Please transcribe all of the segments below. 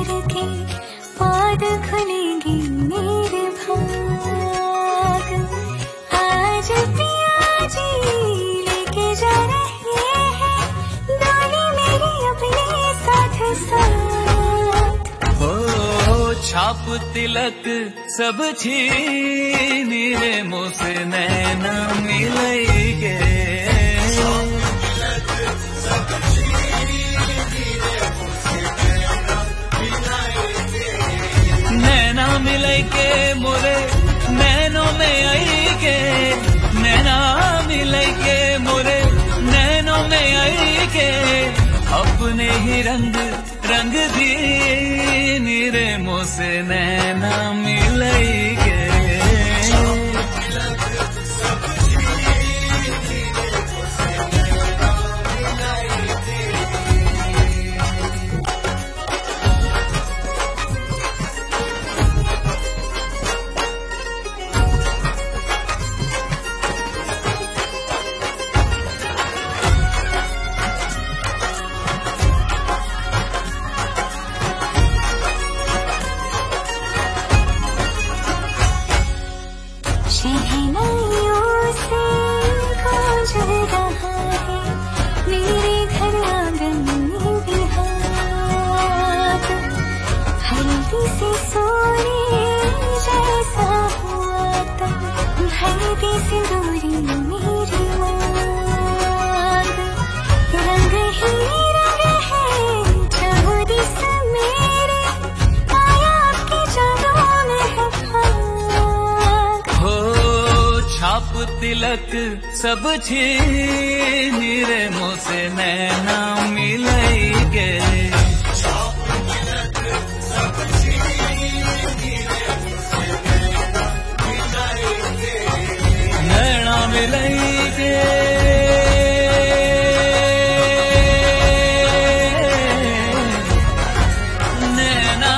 करके पाद खुलेंगी मेरे भाग। आज पिया जी लेके जा रहे हैं डोली मेरी अपने साथ साथ। हो छाप तिलक सब छीन रे मुझसे नैना मिलेंगे। नैना मिलेंगे मोरे नैनों में आएंगे। नैना मिलेंगे मोरे नैनों में आएंगे। अपने ही रंग रंग दीन रे मुझसे नैना मिलेंगे। शहनाइयों से गूंज रहा है मेरे घर आंगन में बिहार। हल्दी से सोने जैसा हुआ तब हल्दी सिंदूरी मेरी मांग। रंग ही रंग है चौरी सा मेरे आया आपके चरणों में है भाग। छाप तिलक सब छीन रे मुझसे नैना मिलेंगे। नैना मिलेंगे। नैना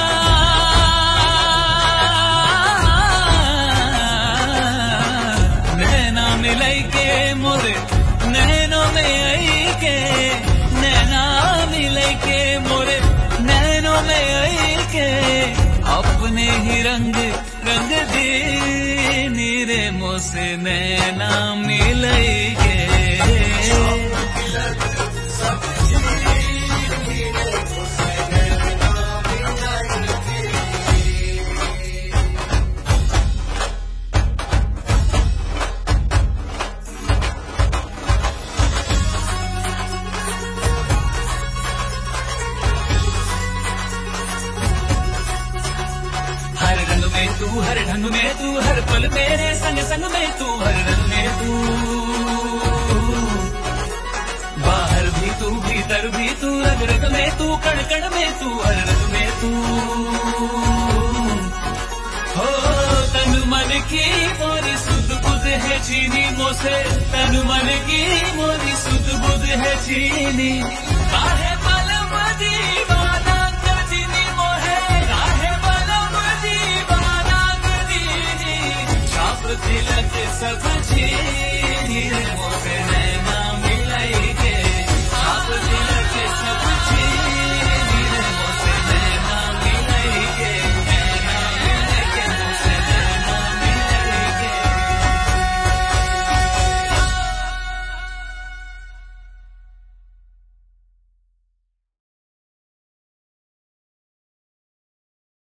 मिलेंगे मोरे नैनों में आएंगे। नैना मिलेंगे मोरे नैनों में आएंगे। अपने ही रंग रंग दीन रे मुझसे नैना मिलेंगे। हर रंग में तू हर ढंग में तू हर पल मेरे संग संग में तू हर रंग में तू। बाहर भी तू भीतर भी तू रग रग में तू कण कण में तू हर रंग में तू। हो तन मन की मोरी सुध बुध है छीनी मोसे। तन मन की मोरी सुध बुध है छीनी। काहे पलम दीवाना कदीनी मोहे। काहे पलम दीवाना कदीनी। छाप तिलक सब छीनी रे मोसे